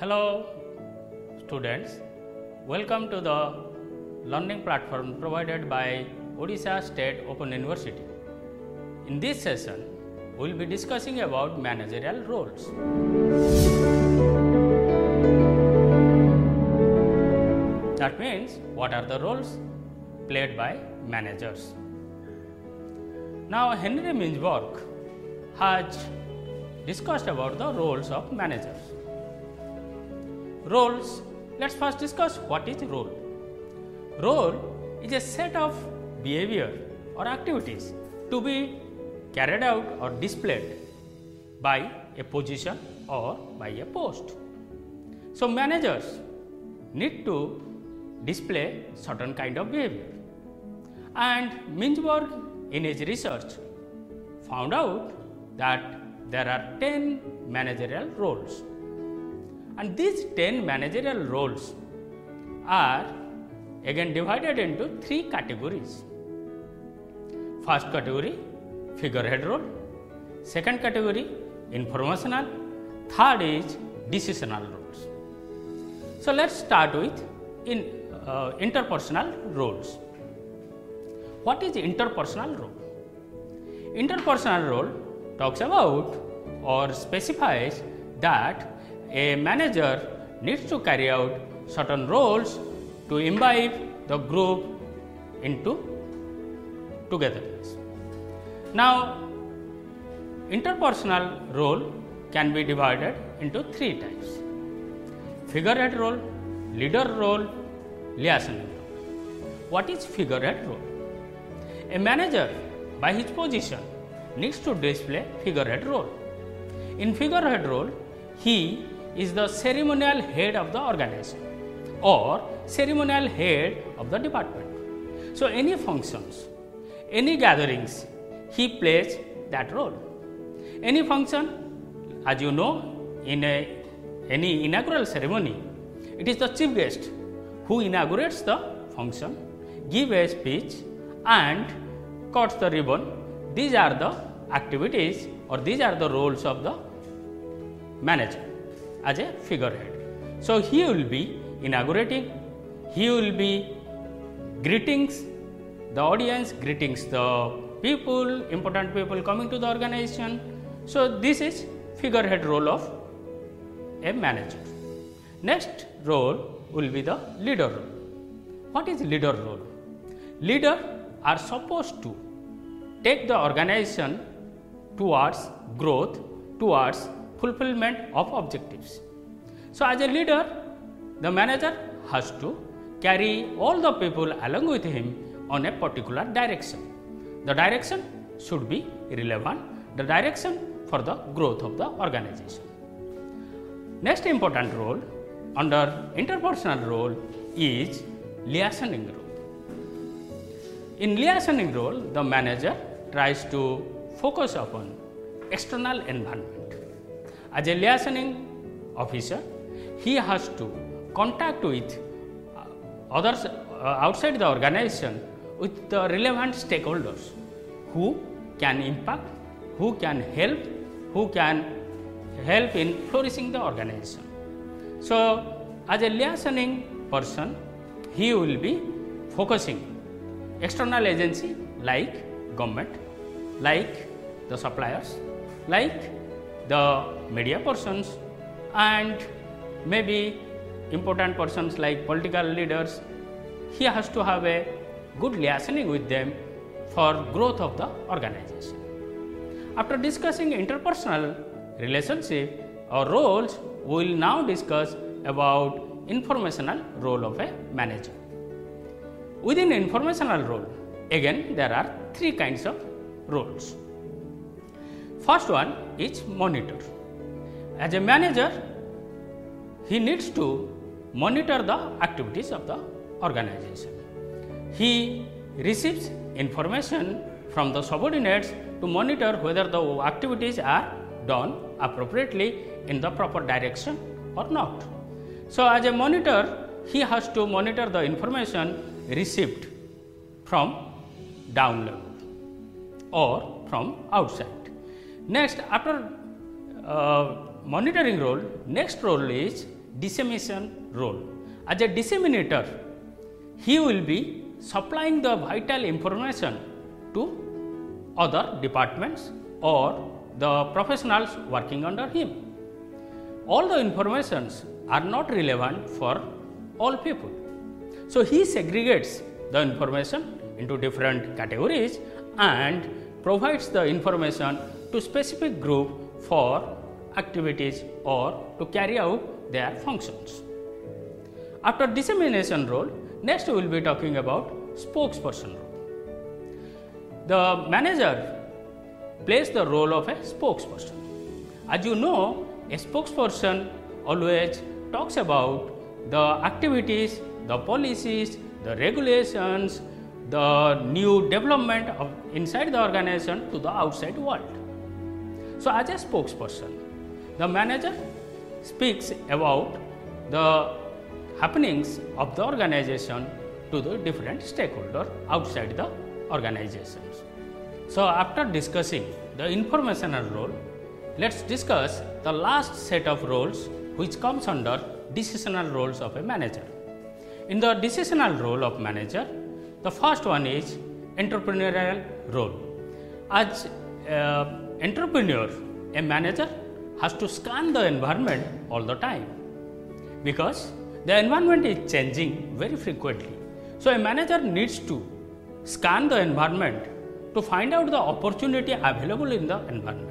Hello students, welcome to the learning platform provided by Odisha State Open University. In this session, we will be discussing about managerial roles. That means what are the roles played by managers. Now Henry Mintzberg has discussed about the roles of managers. Roles, let's first discuss what is role. Role is a set of behavior or activities to be carried out or displayed by a position or by a post. So managers need to display certain kind of behavior, and Mintzberg in his research found out that there are 10 managerial roles, and these 10 managerial roles are again divided into 3 categories. First category, figurehead role; second category, informational; third is decisional roles. So let's start with interpersonal roles. What is interpersonal role? Interpersonal role talks about or specifies that a manager needs to carry out certain roles to imbibe the group into togetherness. Now, interpersonal role can be divided into 3 types: figurehead role, leader role, liaison role. What is figurehead role? A manager by his position needs to display figurehead role. In figurehead role, he is the ceremonial head of the organization or ceremonial head of the department. So any functions, any gatherings, he plays that role. Any function, as you know, in any inaugural ceremony, it is the chief guest who inaugurates the function, gives a speech and cuts the ribbon. These are the activities or these are the roles of the manager as a figurehead. So he will be inaugurating, he will be greetings the audience, greetings the people, important people coming to the organization. So this is figurehead role of a manager. Next role will be the leader role. What is leader role? Leader are supposed to take the organization towards growth, towards fulfillment of objectives. So as a leader, the manager has to carry all the people along with him on a particular direction. The direction should be relevant, the direction for the growth of the organization. Next important role under interpersonal role is liaisoning role. In liaisoning role, the manager tries to focus upon external environment. As a liaisoning officer, he has to contact with others outside the organization with the relevant stakeholders who can impact, who can help in flourishing the organization. So as a liaisoning person, he will be focusing external agency like government, like the suppliers, like the media persons, and maybe important persons like political leaders. He has to have a good liaisoning with them for growth of the organization. After discussing interpersonal relationship or roles, we will now discuss about informational role of a manager. Within informational role, again there are 3 kinds of roles. First one is monitor. As a manager, he needs to monitor the activities of the organization. He receives information from the subordinates to monitor whether the activities are done appropriately in the proper direction or not. So as a monitor, he has to monitor the information received from down level or from outside. Next, after monitoring role, next role is dissemination role. As a disseminator, he will be supplying the vital information to other departments or the professionals working under him. All the informations are not relevant for all people. So, he segregates the information into different categories and provides the information to specific group for activities or to carry out their functions. After dissemination role, next we will be talking about spokesperson role. The manager plays the role of a spokesperson. As you know, a spokesperson always talks about the activities, the policies, the regulations, the new development of inside the organization to the outside world. So, as a spokesperson, the manager speaks about the happenings of the organization to the different stakeholders outside the organizations. So, after discussing the informational role, let us discuss the last set of roles which comes under decisional roles of a manager. In the decisional role of manager, the first one is entrepreneurial role. As entrepreneur, a manager has to scan the environment all the time because the environment is changing very frequently. So, a manager needs to scan the environment to find out the opportunity available in the environment.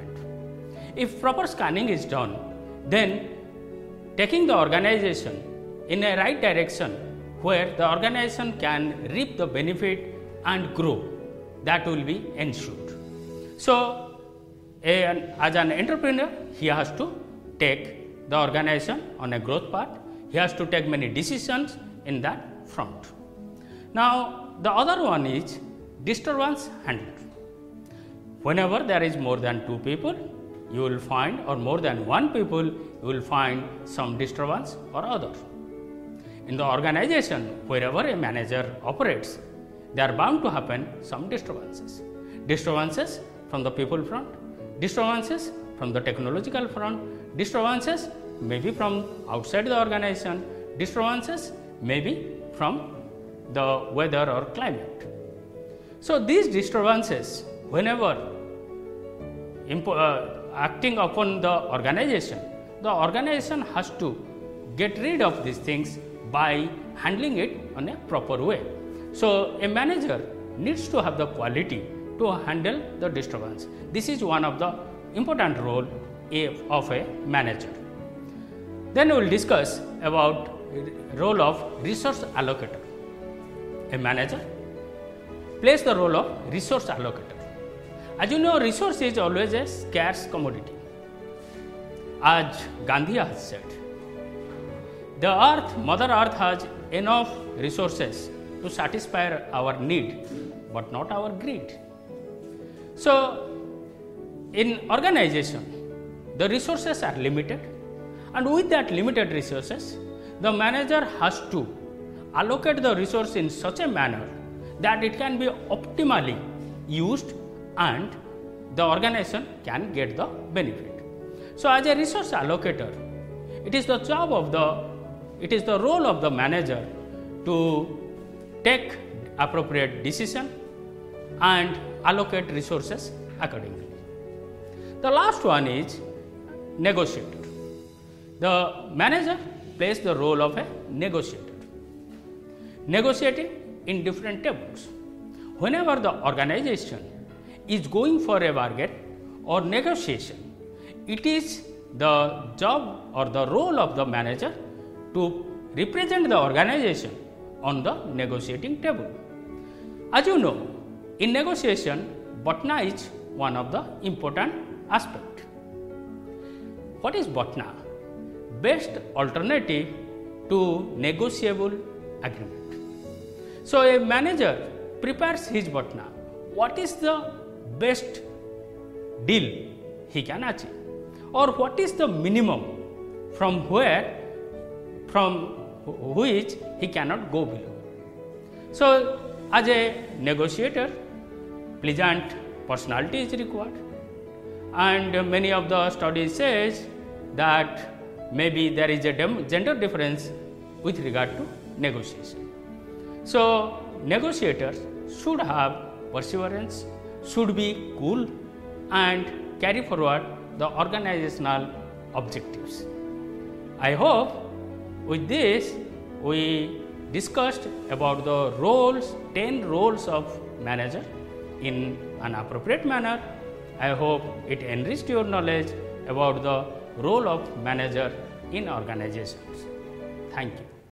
If proper scanning is done, then taking the organization in a right direction where the organization can reap the benefit and grow, that will be ensured. So, as an entrepreneur, he has to take the organization on a growth path. He has to take many decisions in that front. Now, the other one is disturbance handler. Whenever there is more than two people, you will find, or more than one people, you will find some disturbance or other. In the organization, wherever a manager operates, there are bound to happen some disturbances. Disturbances from the people front, disturbances from the technological front, disturbances maybe from outside the organization, disturbances maybe from the weather or climate. So, these disturbances, whenever acting upon the organization has to get rid of these things by handling it on a proper way. So, a manager needs to have the quality to handle the disturbance. This is one of the important role of a manager. Then we will discuss about role of resource allocator. A manager plays the role of resource allocator. As you know, resource is always a scarce commodity. As Gandhi has said, the earth, Mother Earth has enough resources to satisfy our need, but not our greed. So, in organization, the resources are limited, and with that limited resources, the manager has to allocate the resource in such a manner that it can be optimally used and the organization can get the benefit. So, as a resource allocator, it is the role of the manager to take appropriate decision and allocate resources accordingly. The last one is negotiator. The manager plays the role of a negotiator, negotiating in different tables. Whenever the organization is going for a bargain or negotiation, it is the job or the role of the manager to represent the organization on the negotiating table. As you know, in negotiation, BOTNA is one of the important aspects. What is BOTNA? Best alternative to negotiable agreement. So, a manager prepares his BOTNA. What is the best deal he can achieve, or what is the minimum from which he cannot go below. So, as a negotiator, pleasant personality is required, and many of the studies says that maybe there is a gender difference with regard to negotiation. So, negotiators should have perseverance, should be cool and carry forward the organizational objectives. I hope with this we discussed about the roles, 10 roles of manager in an appropriate manner. I hope it enriched your knowledge about the role of manager in organizations. Thank you.